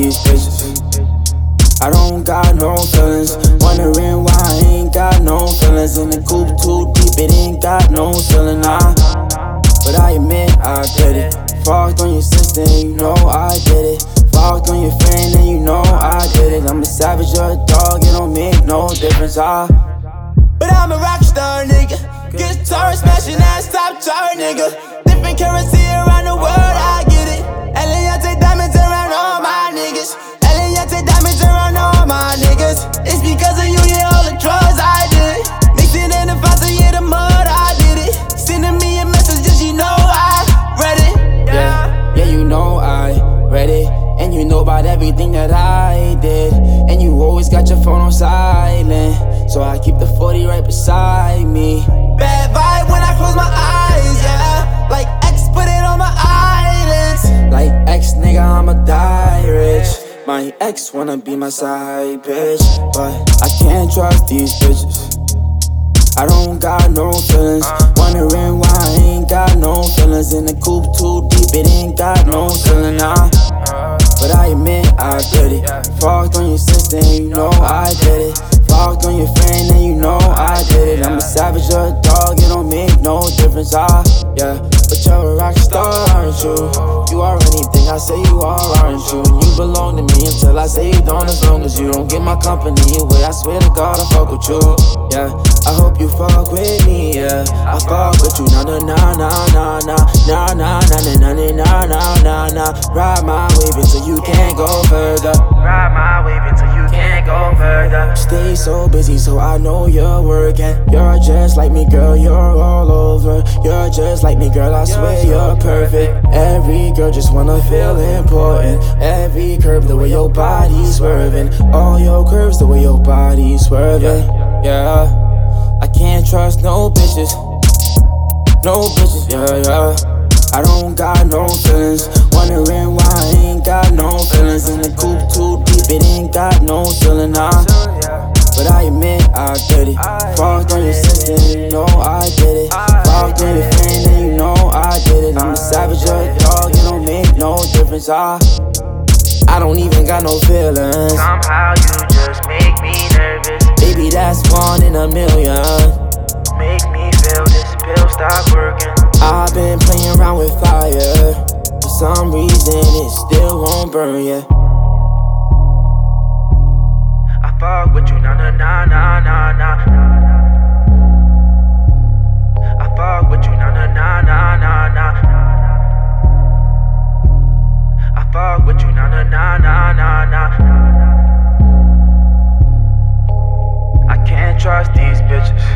these bitches. I don't got no feelings. Wondering why I ain't got no feelings. In the coupe too deep, it ain't got no ceiling, nah. But I admit I did it. Fucked on your sister and you know I did it. Fucked on your friend and you know I did it. I'm a savage, you're a dog, it don't make no difference, But I'm a rock star, nigga. Guitar smashing ass, top chart, nigga. Different currency around the world, I get it. Eliantte diamonds around all my niggas. Eliantte diamonds around all my niggas. It's because of you, yeah, all the drugs I did. Mixing in the faucet, yeah, the mud, I did it. Sending me a message, just you know I read it. Yeah, you know I read it. And you know about everything that I did. And you always got your phone on silent, so I keep the 40 right beside me. Bad vibe when I close my eyes, yeah. Like X, put it on my eyelids. Like X, nigga, I'ma die rich. My ex wanna be my side bitch, but I can't trust these bitches. I don't got no feelings. Wondering why I ain't got no feelings. In the coupe too deep, it ain't got no ceiling, nah. But I admit I did it. Fucked on your sister and you know I did it. Fucked on your friend and you know I did it. I'm a savage, you're a dog, it don't make no difference, yeah. But you're a rock star, aren't you? You are anything I say you are, aren't you? And you belong to me until I say you don't. As long as you don't get my company away, I swear to God I'll fuck with you, yeah. I hope you fuck with me, yeah. I fuck with you, nah nah nah nah nah nah nah nah nah nah nah nah nah. Ride my wave until you can't go further. Ride my wave until you can't go further. Stay so busy, so I know you're working. You're just like me, girl, you're all over. You're just like me, girl, I swear you're perfect. Every girl just wanna feel important. Every curve, the way your body's swerving. All your curves, the way your body's swerving, yeah. I can't trust no bitches. No bitches, yeah. I don't got no feelings. Wondering why I ain't got no feelings. In the coupe too deep, it ain't got no ceiling, nah. But I admit I did it. Fucked on your sister and you know I did it. Fucked on your friend and you know I did it. I'm a savage, you're a dog, it don't make no difference, I don't even got no feelings. Somehow you just make me nervous. Baby, that's 1 in a million. Make me feel this pill stop working. I've been playing around with fire. For some reason it still won't burn, yeah. I fuck with you, nah nah nah nah nah nah. I fuck with you, nah nah nah nah nah nah. I fuck with you, nah nah nah nah nah nah. I can't trust these bitches.